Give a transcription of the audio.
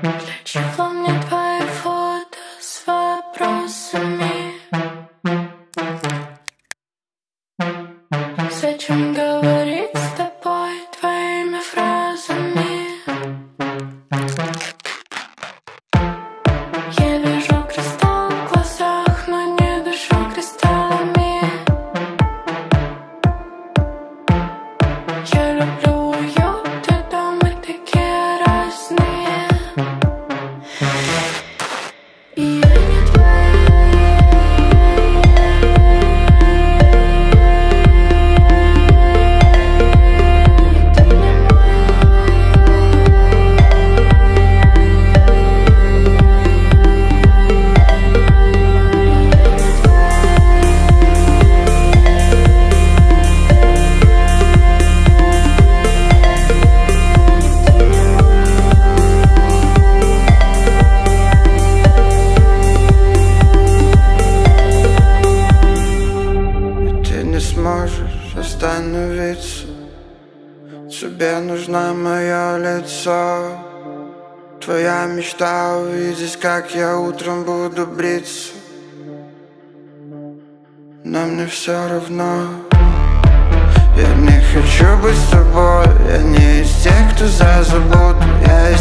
Для чего мне твои фото с вопросами? Зачем говорить с тобой твоими фразами? Я вижу кристалл в глазах, но не дышу кристаллами. Я люблю уют и дом, мы такие разные. И я не твоя. Ты не сможешь остановиться. Тебе нужно мое лицо. Твоя мечта увидеть, как я утром буду бриться. Но мне все равно. Я не хочу быть с тобой. Я не из тех, кто за заботу. Я из